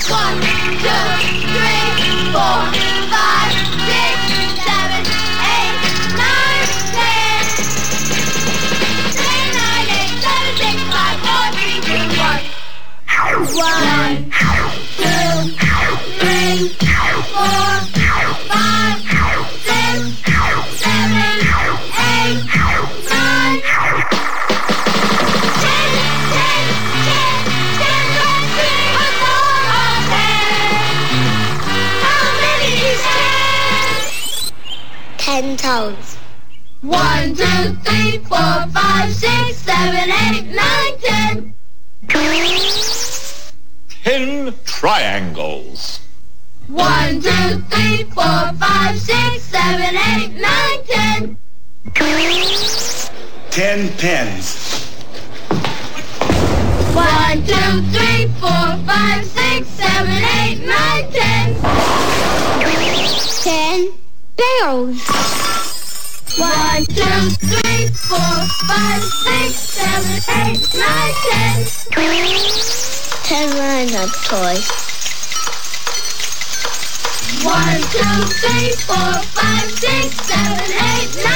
1, 2, 3, 4, 5, 6, 7, 8, 9, 10. 9, 8, 7, 6, 5, 4, 3, 2, 1. 1, 2, 3, 4, 5, 6, 7, 8, 9. 10 toes. 1, 2, 3, 4, 5, 6, 7, 8, 9, 10. 10 triangles. 1, 2, 3, 4, 5, 6, 7, 8, 9, 10. 10 pens. 1, 2, 3, 4, 5, 6, 7, 8, 9, 10. 10 barrels. 1, 2, 3, 4, 5, 6, 7, 8, 9, 10. 10 lines of toys. 1, 2, 3, 4, 5, 6, 7, 8, 9.